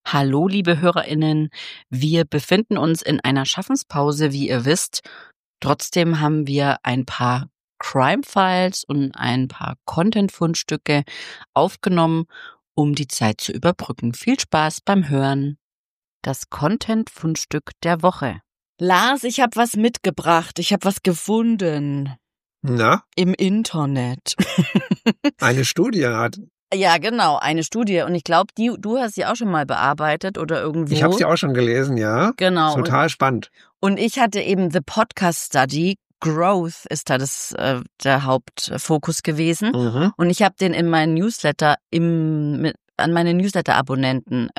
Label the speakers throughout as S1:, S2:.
S1: Hallo, liebe HörerInnen. Wir befinden uns in einer Schaffenspause, wie ihr wisst. Trotzdem haben wir ein paar Crime-Files und ein paar Content-Fundstücke aufgenommen, um die Zeit zu überbrücken. Viel Spaß beim Hören. Das Content-Fundstück der Woche. Lars, ich habe was mitgebracht. Ich habe was gefunden.
S2: Na?
S1: Im Internet.
S2: Eine Studie hat.
S1: Ja, genau, eine Studie. Und ich glaube, du hast sie auch schon mal bearbeitet oder irgendwo.
S2: Ich habe sie auch schon gelesen, ja.
S1: Genau.
S2: Total spannend.
S1: Und ich hatte eben The Podcast Study. Growth ist da der Hauptfokus gewesen.
S2: Mhm.
S1: Und ich habe den in meinen Newsletter an meine Newsletter-Abonnenten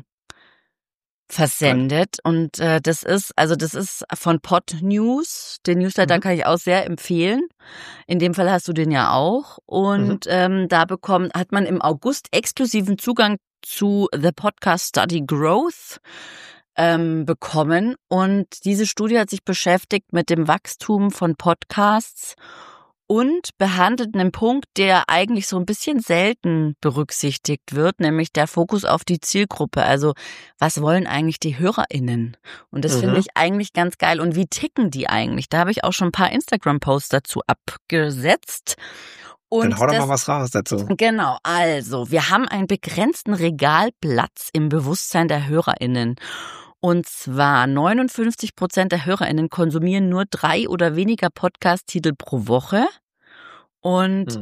S1: versendet. Und das ist von Pod News. Den Newsletter kann ich auch sehr empfehlen. In dem Fall hast du den ja auch. Und da hat man im August exklusiven Zugang zu The Podcast Study Growth bekommen. Und diese Studie hat sich beschäftigt mit dem Wachstum von Podcasts und behandelt einen Punkt, der eigentlich so ein bisschen selten berücksichtigt wird, nämlich der Fokus auf die Zielgruppe. Also was wollen eigentlich die HörerInnen? Und das finde ich eigentlich ganz geil. Und wie ticken die eigentlich? Da habe ich auch schon ein paar Instagram-Posts dazu abgesetzt. Und
S2: dann hau doch mal was raus dazu.
S1: Genau, also wir haben einen begrenzten Regalplatz im Bewusstsein der HörerInnen. Und zwar 59% der HörerInnen konsumieren nur 3 oder weniger Podcast-Titel pro Woche. Und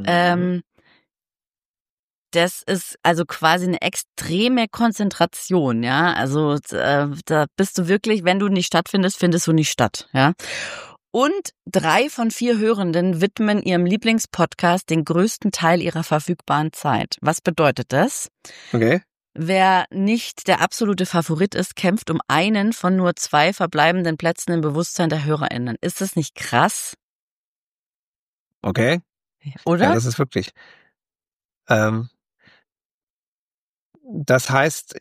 S1: das ist also quasi eine extreme Konzentration, ja. Also da bist du wirklich, wenn du nicht stattfindest, findest du nicht statt, ja. Und 3 von 4 Hörenden widmen ihrem Lieblingspodcast den größten Teil ihrer verfügbaren Zeit. Was bedeutet das?
S2: Okay.
S1: Wer nicht der absolute Favorit ist, kämpft um einen von nur 2 verbleibenden Plätzen im Bewusstsein der HörerInnen. Ist das nicht krass?
S2: Okay.
S1: Oder?
S2: Ja, das ist wirklich. Das heißt,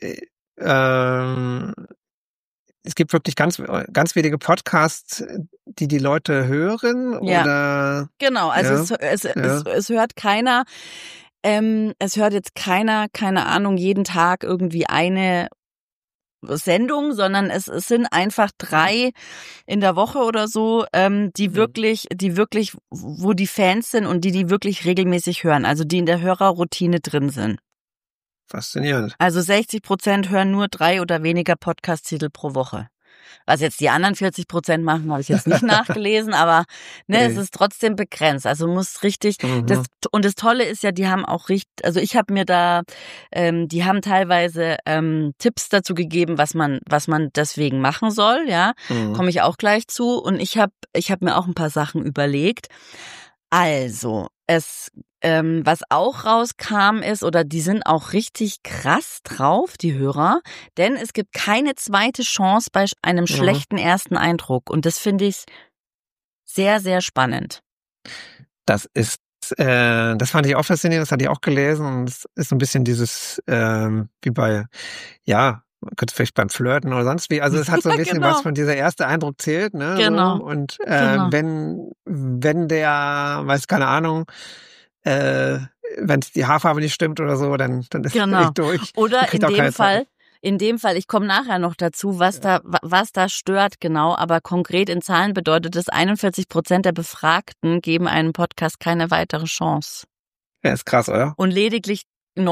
S2: es gibt wirklich ganz, ganz wenige Podcasts, die Leute hören,
S1: Ja.
S2: oder?
S1: Genau, also
S2: Ja.
S1: es hört keiner. Es hört jetzt keiner, keine Ahnung, jeden Tag irgendwie eine Sendung, sondern es sind einfach 3 in der Woche oder so, die wirklich, wo die Fans sind und die wirklich regelmäßig hören, also die in der Hörerroutine drin sind.
S2: Faszinierend.
S1: Also 60% hören nur 3 oder weniger Podcast-Titel pro Woche. Was jetzt die anderen 40% machen, habe ich jetzt nicht nachgelesen, aber es ist trotzdem begrenzt. Also muss richtig, und das Tolle ist ja, die haben auch also ich habe mir da, die haben teilweise Tipps dazu gegeben, was man deswegen machen soll, ja, komme ich auch gleich zu. Und ich hab mir auch ein paar Sachen überlegt. Also, was auch rauskam ist, oder die sind auch richtig krass drauf, die Hörer, denn es gibt keine zweite Chance bei einem schlechten ersten Eindruck. Und das finde ich sehr, sehr spannend.
S2: Das fand ich auch faszinierend, das hatte ich auch gelesen, und es ist so ein bisschen dieses, wie bei, ja, man könnte vielleicht beim Flirten oder sonst wie, also es hat so ein bisschen was von dieser erste Eindruck zählt, ne?
S1: Genau.
S2: So. Und wenn der, weiß keine Ahnung, wenn die Haarfarbe nicht stimmt oder so, dann ist es nicht durch.
S1: Oder in dem Fall, ich komme nachher noch dazu, was da stört genau, aber konkret in Zahlen bedeutet es, 41% der Befragten geben einem Podcast keine weitere Chance.
S2: Ja, ist krass, oder?
S1: Und lediglich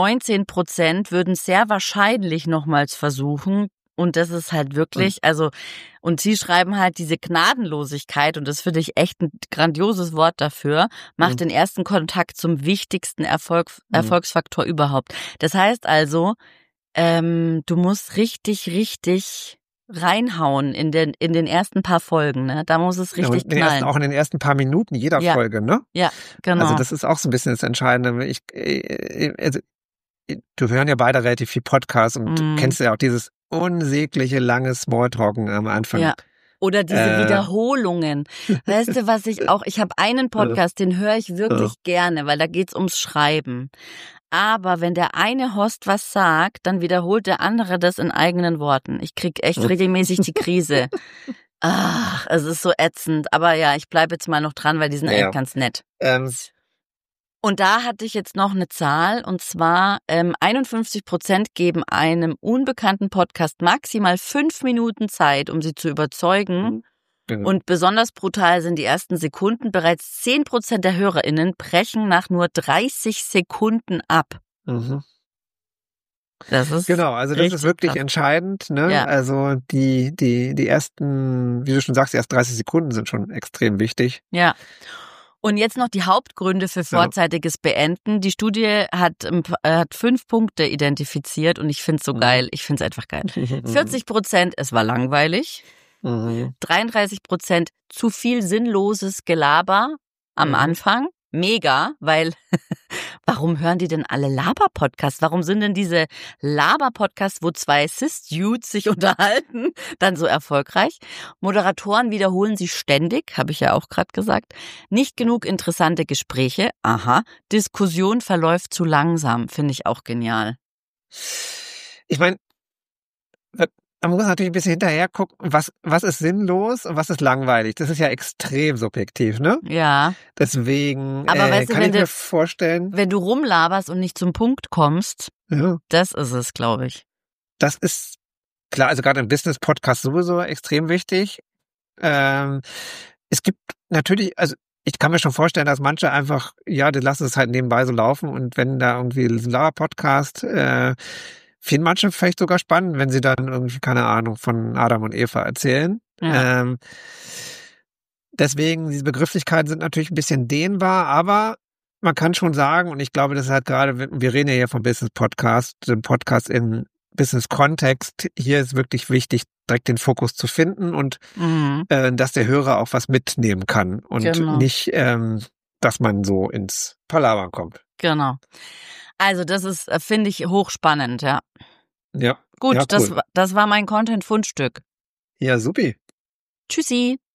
S1: 19% würden sehr wahrscheinlich nochmals versuchen. Und das ist halt wirklich, und sie schreiben halt diese Gnadenlosigkeit, und das finde ich echt ein grandioses Wort dafür, macht den ersten Kontakt zum wichtigsten Erfolgsfaktor überhaupt. Das heißt also, du musst richtig, richtig reinhauen in den ersten paar Folgen, ne? Da muss es richtig knallen.
S2: Auch in den ersten paar Minuten jeder Folge, ne?
S1: Ja, genau.
S2: Also das ist auch so ein bisschen das Entscheidende. Du hören ja beide relativ viel Podcasts und du kennst ja auch dieses unsägliche lange Smalltalken am Anfang.
S1: Ja. Oder diese Wiederholungen. Weißt du, ich habe einen Podcast, den höre ich wirklich gerne, weil da geht's ums Schreiben. Aber wenn der eine Host was sagt, dann wiederholt der andere das in eigenen Worten. Ich krieg echt regelmäßig die Krise. Ach, es ist so ätzend. Aber ja, ich bleibe jetzt mal noch dran, weil die sind eigentlich ganz nett. Und da hatte ich jetzt noch eine Zahl, und zwar 51% geben einem unbekannten Podcast maximal 5 Minuten Zeit, um sie zu überzeugen.
S2: Genau.
S1: Und besonders brutal sind die ersten Sekunden. Bereits 10% der HörerInnen brechen nach nur 30 Sekunden ab.
S2: Mhm.
S1: Das ist
S2: genau, also das ist wirklich
S1: krass.
S2: entscheidend. Ne?
S1: Ja.
S2: Also die ersten, wie du schon sagst, die ersten 30 Sekunden sind schon extrem wichtig.
S1: Ja. Und jetzt noch die Hauptgründe für vorzeitiges Beenden. Die Studie hat 5 Punkte identifiziert und ich finde es so geil. Ich finde es einfach geil. 40%, es war langweilig. 33% zu viel sinnloses Gelaber am Anfang. Mega, weil warum hören die denn alle Laber-Podcasts? Warum sind denn diese Laber-Podcasts, wo 2 Cis-Dudes sich unterhalten, dann so erfolgreich? Moderatoren wiederholen sie ständig, habe ich ja auch gerade gesagt. Nicht genug interessante Gespräche. Aha. Diskussion verläuft zu langsam, finde ich auch genial.
S2: Ich meine, man muss natürlich ein bisschen hinterher gucken, was ist sinnlos und was ist langweilig. Das ist ja extrem subjektiv, ne?
S1: Ja.
S2: Deswegen
S1: Aber weißt du,
S2: kann ich mir vorstellen.
S1: Wenn du rumlaberst und nicht zum Punkt kommst,
S2: ja,
S1: das ist es, glaube ich.
S2: Das ist klar, also gerade im Business-Podcast sowieso extrem wichtig. Es gibt natürlich, also ich kann mir schon vorstellen, dass manche einfach, ja, die lassen es halt nebenbei so laufen und wenn da irgendwie ein Laber-Podcast finden manche vielleicht sogar spannend, wenn sie dann irgendwie, keine Ahnung, von Adam und Eva erzählen.
S1: Ja.
S2: Deswegen, diese Begrifflichkeiten sind natürlich ein bisschen dehnbar, aber man kann schon sagen, und ich glaube, das ist halt gerade, wir reden ja hier vom Business-Podcast, dem Podcast im Business-Kontext, hier ist wirklich wichtig, direkt den Fokus zu finden und dass der Hörer auch was mitnehmen kann und nicht, dass man so ins Palabern kommt.
S1: Genau. Also das ist, finde ich, hochspannend, ja.
S2: Ja.
S1: Gut,
S2: ja, cool.
S1: das war mein Content-Fundstück.
S2: Ja, supi.
S1: Tschüssi.